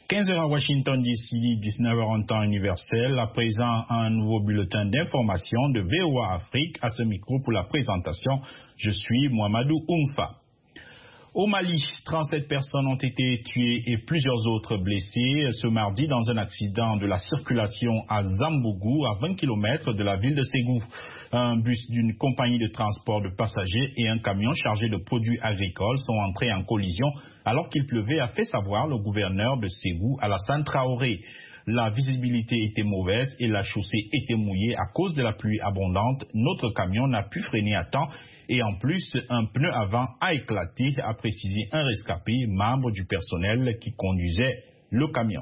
15h à Washington DC, 19h en temps universel. À présent, un nouveau bulletin d'information de VOA Afrique. À ce micro pour la présentation, je suis Mohamedou Oumfa. Au Mali, 37 personnes ont été tuées et plusieurs autres blessées ce mardi dans un accident de la circulation à Zambougou, à 20 km de la ville de Ségou. Un bus d'une compagnie de transport de passagers et un camion chargé de produits agricoles sont entrés en collision alors qu'il pleuvait, a fait savoir le gouverneur de Ségou, Alassane Traoré. La visibilité était mauvaise et la chaussée était mouillée à cause de la pluie abondante. Notre camion n'a pu freiner à temps et en plus, un pneu avant a éclaté, a précisé un rescapé, membre du personnel qui conduisait le camion.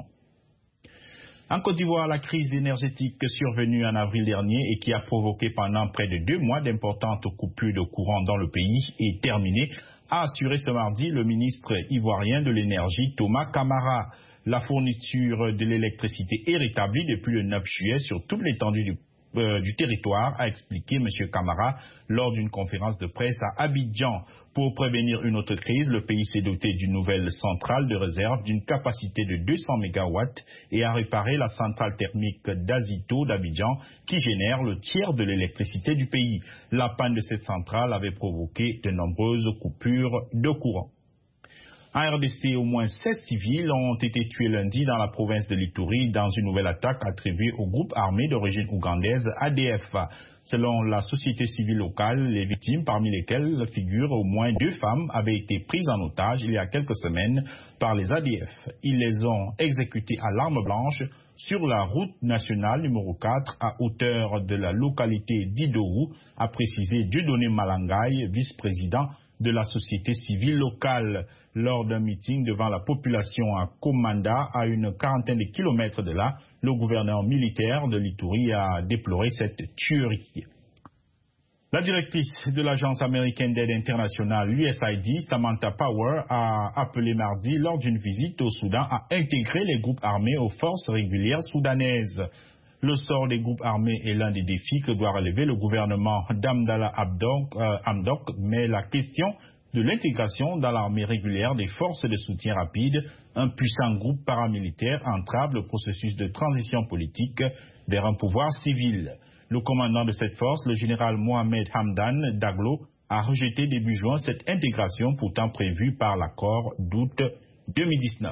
En Côte d'Ivoire, la crise énergétique survenue en avril dernier et qui a provoqué pendant près de 2 mois d'importantes coupures de courant dans le pays est terminée, a assuré ce mardi le ministre ivoirien de l'énergie Thomas Camara. La fourniture de l'électricité est rétablie depuis le 9 juillet sur toute l'étendue du territoire, a expliqué M. Camara lors d'une conférence de presse à Abidjan. Pour prévenir une autre crise, le pays s'est doté d'une nouvelle centrale de réserve d'une capacité de 200 MW et a réparé la centrale thermique d'Azito d'Abidjan qui génère le tiers de l'électricité du pays. La panne de cette centrale avait provoqué de nombreuses coupures de courant. En RDC, au moins 16 civils ont été tués lundi dans la province de l'Ituri dans une nouvelle attaque attribuée au groupe armé d'origine ougandaise ADF. Selon la société civile locale, les victimes, parmi lesquelles figurent au moins 2 femmes, avaient été prises en otage il y a quelques semaines par les ADF. Ils les ont exécutées à l'arme blanche sur la route nationale numéro 4 à hauteur de la localité d'Idourou, a précisé Dieudonné Malangaï, vice-président de la société civile locale. Lors d'un meeting devant la population à Komanda, à une quarantaine de kilomètres de là, le gouverneur militaire de l'Ituri a déploré cette tuerie. La directrice de l'agence américaine d'aide internationale, l'USAID, Samantha Power, a appelé mardi, lors d'une visite au Soudan, à intégrer les groupes armés aux forces régulières soudanaises. Le sort des groupes armés est l'un des défis que doit relever le gouvernement d'Abdallah Hamdok, mais la question de l'intégration dans l'armée régulière des forces de soutien rapide, un puissant groupe paramilitaire entrave le processus de transition politique vers un pouvoir civil. Le commandant de cette force, le général Mohamed Hamdan Daglo, a rejeté début juin cette intégration pourtant prévue par l'accord d'août 2019.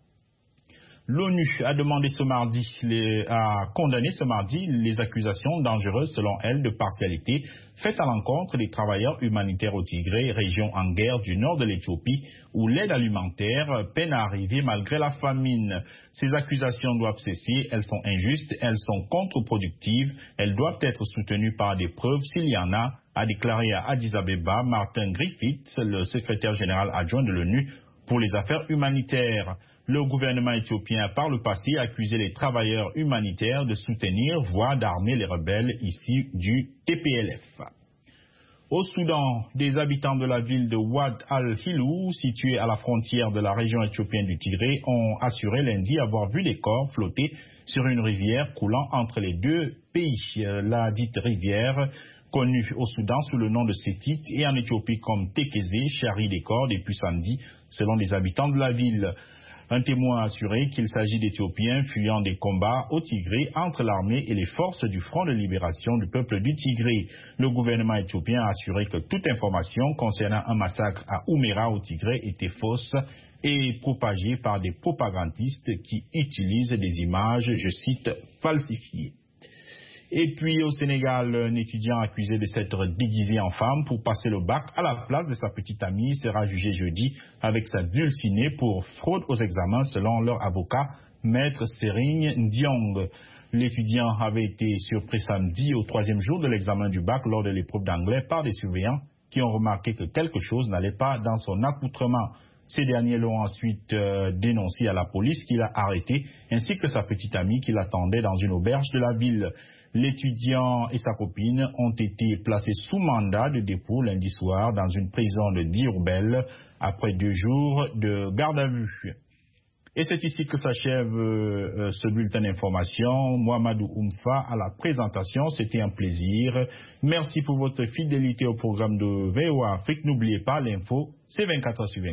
L'ONU a demandé a condamné ce mardi les accusations dangereuses selon elle de partialité faites à l'encontre des travailleurs humanitaires au Tigré, région en guerre du nord de l'Éthiopie, où l'aide alimentaire peine à arriver malgré la famine. Ces accusations doivent cesser, elles sont injustes, elles sont contre-productives, elles doivent être soutenues par des preuves s'il y en a déclaré à Addis Abeba Martin Griffiths, le secrétaire général adjoint de l'ONU pour les affaires humanitaires. Le gouvernement éthiopien a par le passé accusé les travailleurs humanitaires de soutenir, voire d'armer les rebelles issus du TPLF. Au Soudan, des habitants de la ville de Wad al-Hilou, située à la frontière de la région éthiopienne du Tigré, ont assuré lundi avoir vu des corps flotter sur une rivière coulant entre les deux pays. La dite rivière, connue au Soudan sous le nom de Sétit et en Éthiopie comme Tekeze, charrie des corps depuis samedi, selon les habitants de la ville. Un témoin a assuré qu'il s'agit d'Éthiopiens fuyant des combats au Tigré entre l'armée et les forces du Front de libération du peuple du Tigré. Le gouvernement éthiopien a assuré que toute information concernant un massacre à Oumera au Tigré était fausse et propagée par des propagandistes qui utilisent des images, je cite, falsifiées. Et puis au Sénégal, un étudiant accusé de s'être déguisé en femme pour passer le bac à la place de sa petite amie sera jugé jeudi avec sa dulcinée pour fraude aux examens selon leur avocat, maître Serigne Ndiong. L'étudiant avait été surpris samedi au 3e jour de l'examen du bac lors de l'épreuve d'anglais par des surveillants qui ont remarqué que quelque chose n'allait pas dans son accoutrement. Ces derniers l'ont ensuite dénoncé à la police qui l'a arrêté, ainsi que sa petite amie qui l'attendait dans une auberge de la ville. L'étudiant et sa copine ont été placés sous mandat de dépôt lundi soir dans une prison de Diourbel après 2 jours de garde à vue. Et c'est ici que s'achève ce bulletin d'information. Mohamedou Oumfa à la présentation, c'était un plaisir. Merci pour votre fidélité au programme de VOA Afrique. N'oubliez pas, l'info, c'est 24h sur 24.